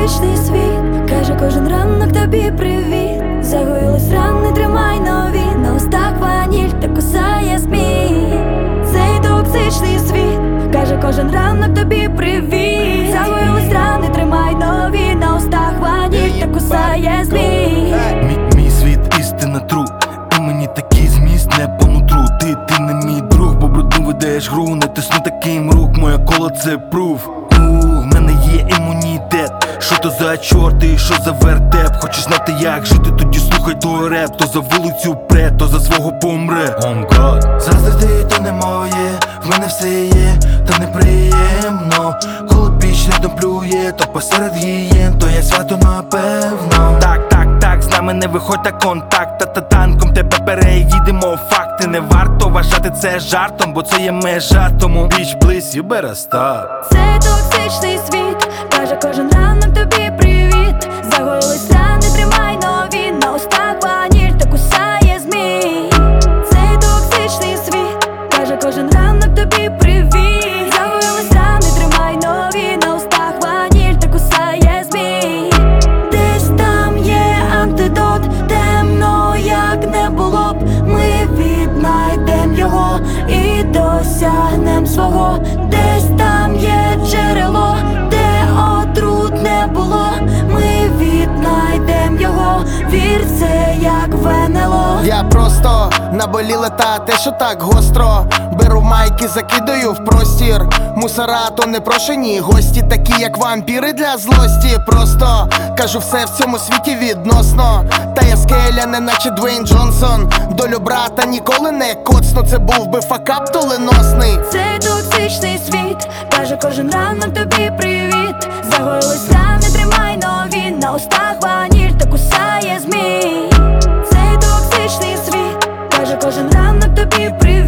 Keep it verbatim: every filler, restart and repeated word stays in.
токсичний світ каже кожен ранок тобі привіт. Загоїлись рани, тримай нові. На устах ваніль та кусає змій. Цей токсичний світ каже кожен ранок тобі привіт. Загоїлись рани, тримай нові. На устах ваніль та кусає змій. Мій, мій світ істина тру, і мені такий зміст не по нутру. Ти, ти не мій друг, бо брудно ведеш гру. Не тисну таким рук, моє коло це пруф. У мене є імунітет. Що то за чорти, що за вертеп? Хочеш знати як жити, тоді слухай той реп. То за вулицю пре, то за свого помре. On God. Заздрити то не моє, в мене все є, та неприємно. Коли піч не доплює, то посеред гієн, то я свято напевно. Так, так, так, з нами не виходь та контакт. Та-та танком тебе переїдемо. Факти не варто вважати це жартом, бо це є межа, тому Bitch, please, you better stop. Цей токсичний світ каже кожен ранок тобі привіт. Загоїлись рани, тримай нові. На устах ваніль та кусає змій. Цей токсичний світ каже кожен ранок тобі привіт. Загоїлись рани, тримай нові. На устах ваніль та кусає змій. Десь там є антидот, темно як не було б. Ми віднайдем його і досягнем свого. Десь там є джерело, де отрут не було. Ми віднайдем його, вір, це як ВНЛО. Я просто наболіла та те, що так гостро. Беру майки, закидаю в простір. Мусора то непрошені гості, такі як вампіри для злості. Просто кажу все в цьому світі відносно. Та я скеля, не наче Двейн Джонсон. Долю брата ніколи не коцну. Це був би факап доленосний. Цей токсичний світ каже кожен ранок тобі привіт. Загоїлись рани, тримай нові. На устах ваніль та кусає змій. Цей токсичний світ каже кожен ранок тобі привіт.